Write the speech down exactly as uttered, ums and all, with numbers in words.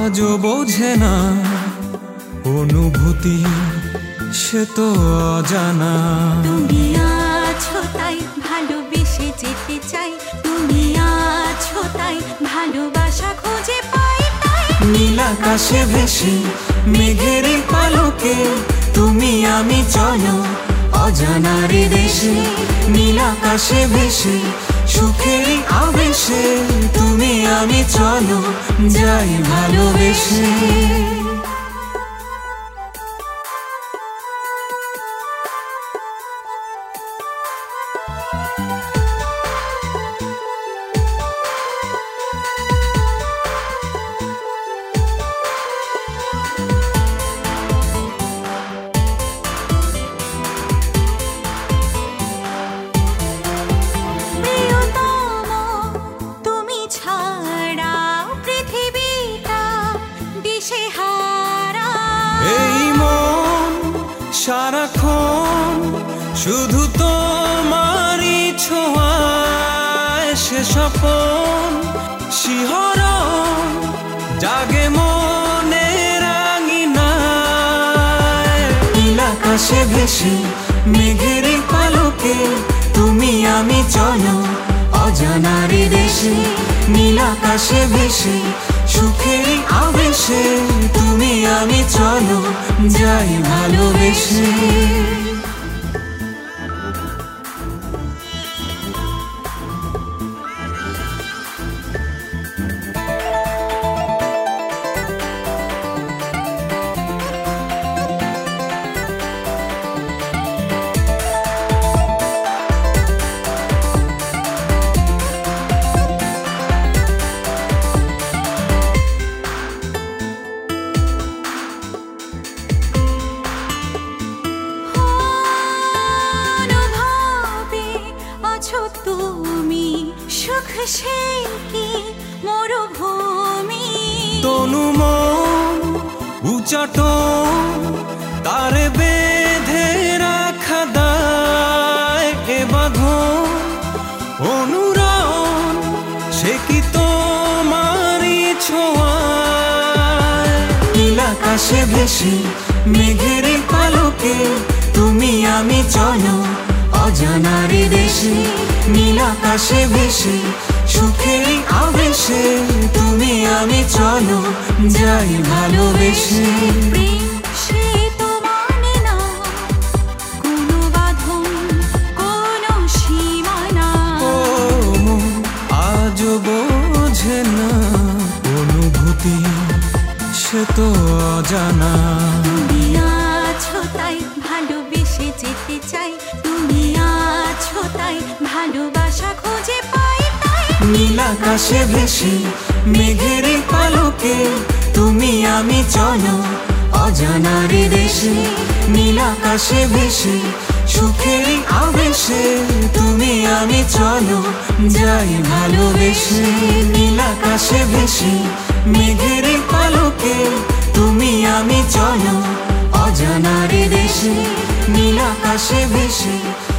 আজও বোঝে না অনুভূতি, সে তো অজানা। তুমি আছো তাই ভালোবেসে যেতে চাই, তুমি আছো তাই ভালোবাসা খুঁজে পাই তাই। নীল আকাশে ভেসে মেঘের পালকে তুমি আমি চলো অজানার দেশে। নীল আকাশে ভেসে সুখের আবেশে তুমি আমি চলো যাই ভালোবেসে। এই মন সারাক্ষণ শুধু তোমারই ছোঁয়ায়, সে স্বপন শিহরণ জাগে মনে রাঙিনায়। নীল আকাশে ভেসে মেঘের পালকে তুমি আমি চলো অজানার দেশে। নীল আকাশে ভেসে সুখের আবেশে তুমি আমি চলো যাই ভালোবেসে। তুমি সুখ সে কি মরুভূমি, তনু মন উচাটন তারে বেঁধে রাখা দায়। এ বাঁধন অনুরণ সে কি তোমারই ছোঁয়ায়। নীল আকাশে ভেসে মেঘের পালকে তুমি আমি চলো অজানার দেশে। নীল আকাশে ভেসে সুখের আবেশে তুমি আমি চলো যাই ভালোবেসে। প্রেম সে তো মানে না কোনো বাঁধন কোনো সীমানা, ও মন আজও বোঝে না অনুভূতি, সে তো অজানা। তুমি আছো তাই ভালোবেসে যেতে চাই, তুমি আছো তাই ভালোবাসা খুঁজে পাই তাই। নীল আকাশে ভেসে মেঘের পালকে তুমি আমি চলো অজানার দেশে। নীল আকাশে ভেসে সুখের আবেশে তুমি আমি চলো যাই ভালোবেসে। নীল আকাশে ভেসে মেঘের পালকে তুমি আমি চলো অজানার দেশে। নীল আকাশে ভেসে